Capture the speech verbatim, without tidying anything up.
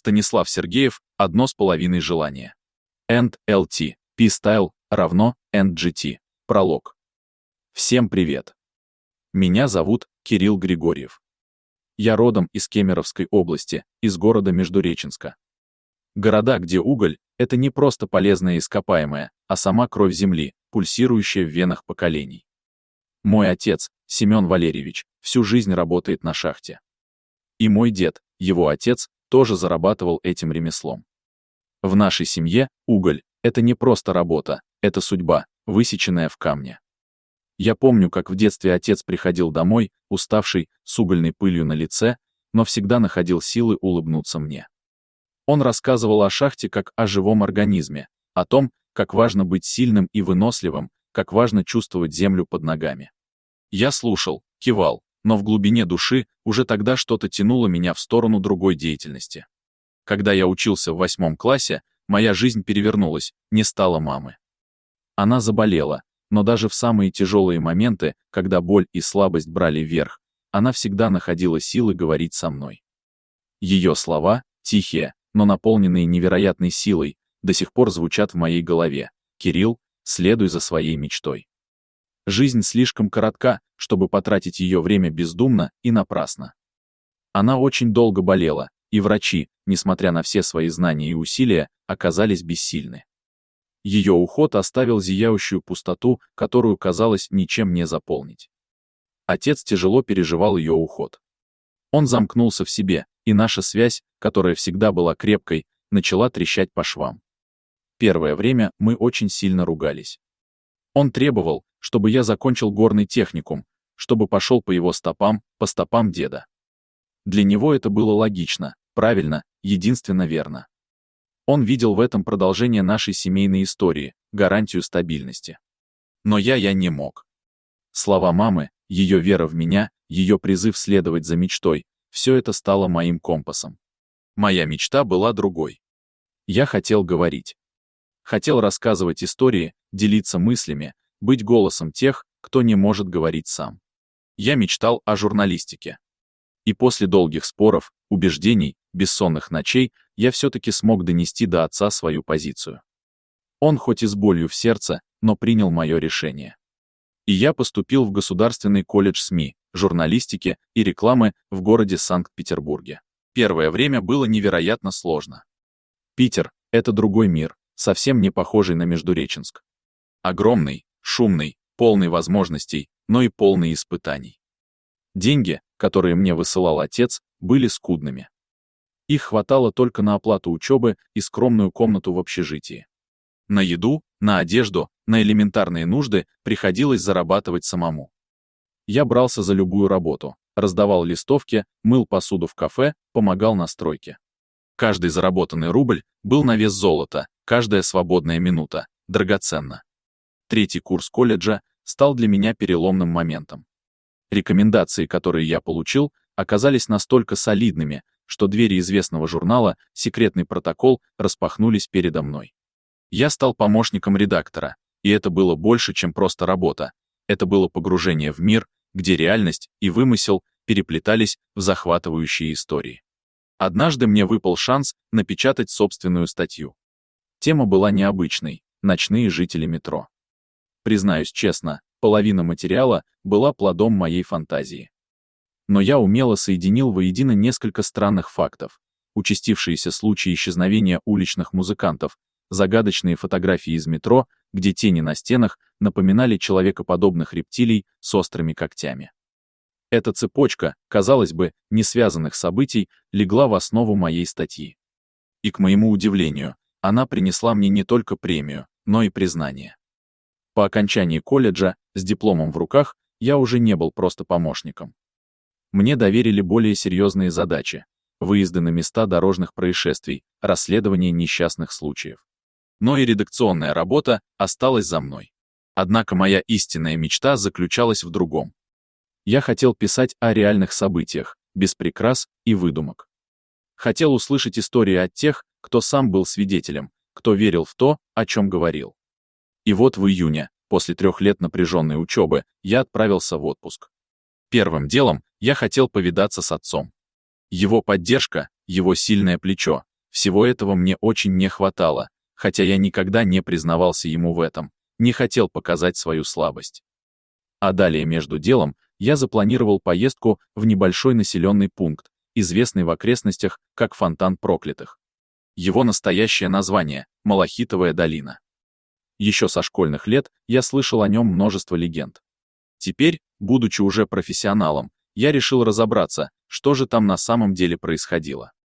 Станислав Сергеев, одно с половиной желания. энд эл ти, P-Style, равно энд джи ти. Пролог. Всем привет. Меня зовут Кирилл Григорьев. Я родом из Кемеровской области, из города Междуреченска. Города, где уголь — это не просто полезное ископаемое, а сама кровь земли, пульсирующая в венах поколений. Мой отец, Семен Валерьевич, всю жизнь работает на шахте. И мой дед, его отец, тоже зарабатывал этим ремеслом. В нашей семье уголь — это не просто работа, это судьба, высеченная в камне. Я помню, как в детстве отец приходил домой, уставший, с угольной пылью на лице, но всегда находил силы улыбнуться мне. Он рассказывал о шахте как о живом организме, о том, как важно быть сильным и выносливым, как важно чувствовать землю под ногами. Я слушал, кивал, но в глубине души уже тогда что-то тянуло меня в сторону другой деятельности. Когда я учился в восьмом классе, моя жизнь перевернулась, не стало мамы. Она заболела, но даже в самые тяжелые моменты, когда боль и слабость брали верх, она всегда находила силы говорить со мной. Ее слова, тихие, но наполненные невероятной силой, до сих пор звучат в моей голове: «Кирилл, следуй за своей мечтой». Жизнь слишком коротка, чтобы потратить ее время бездумно и напрасно. Она очень долго болела, и врачи, несмотря на все свои знания и усилия, оказались бессильны. Ее уход оставил зияющую пустоту, которую, казалось, ничем не заполнить. Отец тяжело переживал ее уход. Он замкнулся в себе, и наша связь, которая всегда была крепкой, начала трещать по швам. Первое время мы очень сильно ругались. Он требовал, чтобы я закончил горный техникум, чтобы пошел по его стопам, по стопам деда. Для него это было логично, правильно, единственно верно. Он видел в этом продолжение нашей семейной истории, гарантию стабильности. Но я я не мог. Слова мамы, ее вера в меня, ее призыв следовать за мечтой — все это стало моим компасом. Моя мечта была другой. Я хотел говорить. Хотел рассказывать истории, делиться мыслями, быть голосом тех, кто не может говорить сам. Я мечтал о журналистике. И после долгих споров, убеждений, бессонных ночей, я все-таки смог донести до отца свою позицию. Он хоть и с болью в сердце, но принял мое решение. И я поступил в Государственный колледж СМИ, журналистики и рекламы в городе Санкт-Петербурге. Первое время было невероятно сложно. Питер — это другой мир, совсем не похожий на Междуреченск. Огромный, шумный, полный возможностей, но и полный испытаний. Деньги, которые мне высылал отец, были скудными. Их хватало только на оплату учебы и скромную комнату в общежитии. На еду, на одежду, на элементарные нужды приходилось зарабатывать самому. Я брался за любую работу, раздавал листовки, мыл посуду в кафе, помогал на стройке. Каждый заработанный рубль был на вес золота, каждая свободная минута — драгоценна. Третий курс колледжа стал для меня переломным моментом. Рекомендации, которые я получил, оказались настолько солидными, что двери известного журнала «Секретный протокол» распахнулись передо мной. Я стал помощником редактора, и это было больше, чем просто работа. Это было погружение в мир, где реальность и вымысел переплетались в захватывающие истории. Однажды мне выпал шанс напечатать собственную статью. Тема была необычной — ночные жители метро. Признаюсь честно, половина материала была плодом моей фантазии. Но я умело соединил воедино несколько странных фактов: участившиеся случаи исчезновения уличных музыкантов, загадочные фотографии из метро, где тени на стенах напоминали человекоподобных рептилий с острыми когтями. Эта цепочка, казалось бы, не связанных событий, легла в основу моей статьи. И, к моему удивлению, она принесла мне не только премию, но и признание. По окончании колледжа, с дипломом в руках, я уже не был просто помощником. Мне доверили более серьезные задачи: выезды на места дорожных происшествий, расследование несчастных случаев. Но и редакционная работа осталась за мной. Однако моя истинная мечта заключалась в другом. Я хотел писать о реальных событиях, без прикрас и выдумок. Хотел услышать истории от тех, кто сам был свидетелем, кто верил в то, о чем говорил. И вот в июне, после трех лет напряженной учебы, я отправился в отпуск. Первым делом я хотел повидаться с отцом. Его поддержка, его сильное плечо Всего этого мне очень не хватало, хотя я никогда не признавался ему в этом, не хотел показать свою слабость. А далее между делом я запланировал поездку в небольшой населенный пункт, известный в окрестностях как Фонтан Проклятых. Его настоящее название — Малахитовая долина. Еще со школьных лет я слышал о нем множество легенд. Теперь, будучи уже профессионалом, я решил разобраться, что же там на самом деле происходило.